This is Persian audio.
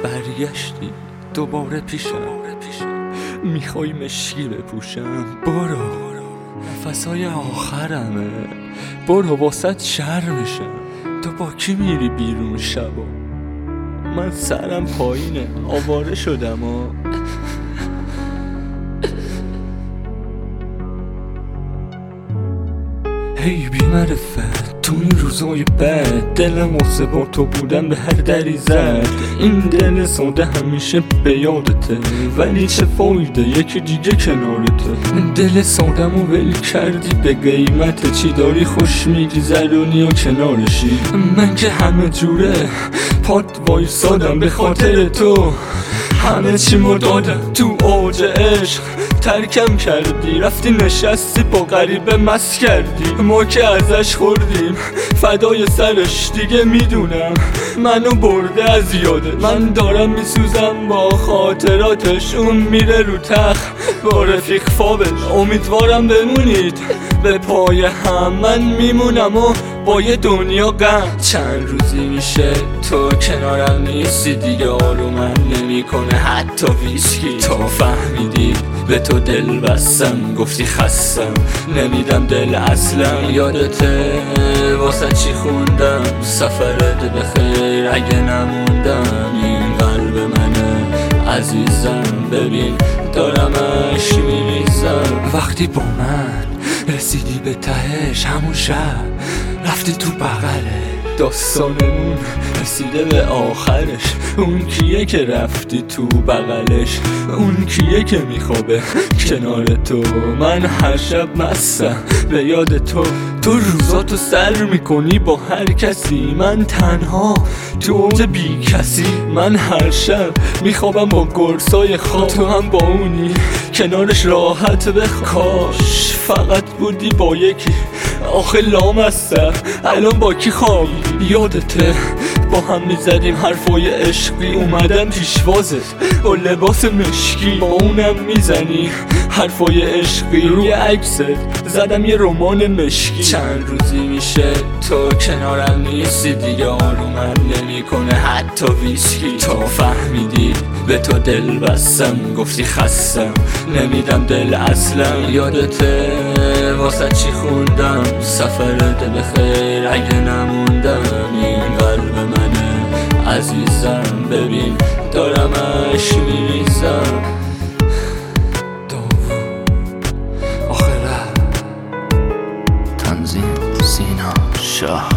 برگشتی دوباره پیشم، میخوای مشکی بپوشم؟ برو، نفسای آخرمه، برو واسط شر میشم. تو با کی میری بیرون شبا؟ من سرم پایینه، آواره شدم هی بی معرفت تو این روزای بد، دلم واسه با تو بودن به هر دری زد. این دل ساده همیشه به یادته، ولی چه فایده یکی دیگه کنارته. دل سادمو ول کردی به قیمت چی؟ داری خوش میگی زرونی و کنارشی. من که همه جوره پات وایسادم به خاطر تو، همه چیمو دادم تو اوج عشق. ترکم کردی رفتی نشستی با غریبه مست کردی، ما که ازش خوردیم فدای سرش. دیگه میدونم منو برده از یادت، من دارم میسوزم با خاطراتش. اون میره رو تخت با رفیق فابل، امیدوارم بمونید به پای هم. من میمونم و با یه دنیا غم. چند روزی میشه تو کنارم نیستی، دیگه آرومم نمیکنه حتی ویسکی. تا فهمیدی به تو دل بستم، گفتی خستم نمیدم دل اصلا. یادته واسه چی خوندم سفرت بخیر اگه نموندم. این قلب منه عزیزم، ببین دارم عشق میریزم. وقتی با من رسیدی به تهش، همون شب رفتی تو بغله. داستانمون رسیده به آخرش. اون کیه که رفتی تو بغلش؟ اون کیه که میخوابه کنار تو؟ من هر شب مستم به یاد تو. تو روزاتو سر میکنی با هر کسی، من تنها تو اوج بی کسی. من هر شب میخوابم با گرسای خواب، تو هم با اونی کنارش راحت بخواب. کاش فقط بودی با یکی، آخه لامستم الان با کی خوابی؟ یادته با هم میزدیم حرفای عشقی، اومدم پیشوازت با لباس مشکی. با اونم میزنی حرفای عشقی، روی عکست زدم یه رمان مشکی. چند روزی میشه تو کنارم نیستی، دیگه آرومم نمیکنه حتی ویسکی. تا فهمیدی به تو دل بستم، گفتی خستم نمیدم دل اصلا. یادته واسه چی خوندم سفرت بخیر اگه نموندم. این قلب منه عزیزم، ببین دارم عشق میریزم. تنظیم سینا شاه.